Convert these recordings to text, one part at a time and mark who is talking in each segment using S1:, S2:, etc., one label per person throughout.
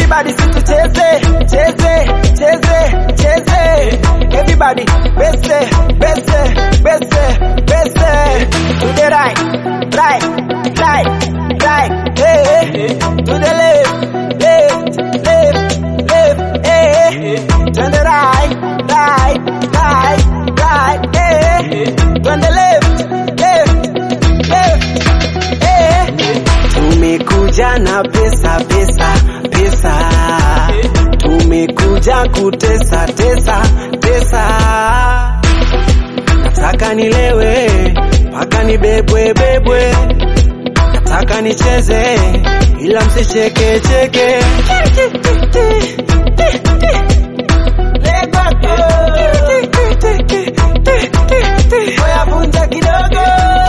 S1: Everybody sit to cheze, cheze, cheze, cheze. Everybody, bese, bese, bese, bese. To the right, right, right, right, hey. To the left, left, left, left, hey. Turn the right, right, right, right, hey. Turn the left, left, left, hey. Tumekuja na pesa, pesa, pesa. Tumekuja kutesa, tesa, tesa. Nataka nilewe, paka nibebwe, bebwe. Nataka nicheze, ila msicheke, cheke. Oya vunja kidogo.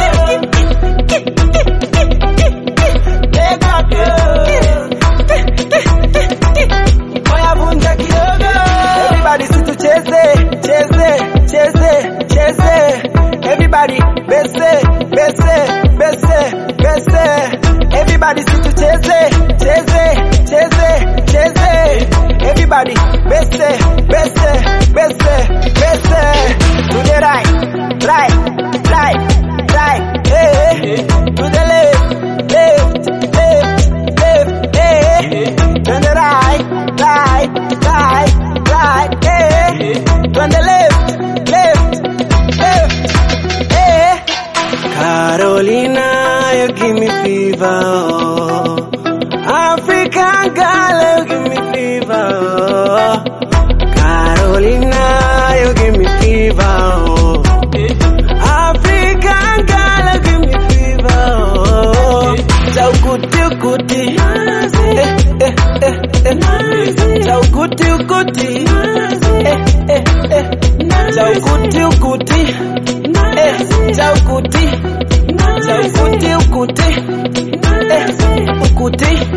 S1: Oya vunja kidogo. Everybody sit to cheze, cheze, cheze, cheze. Everybody bese, bese, bese, bese. Everybody sit to cheze, cheze, cheze, cheze. Everybody bese, bese, bese, bese. To the right, right, right, right, hey. To the left, left, left, left, hey. Turn the right, right, right, right, hey. Turn the left, left, left, hey. Carolina, you give me fever. African girl, you give me fever. Carolina, you give me fever. African girl, you give me fever. Chau kuti kuti, chau kuti kuti, chau kuti kuti, chau kuti, chau kuti kuti, ukuti.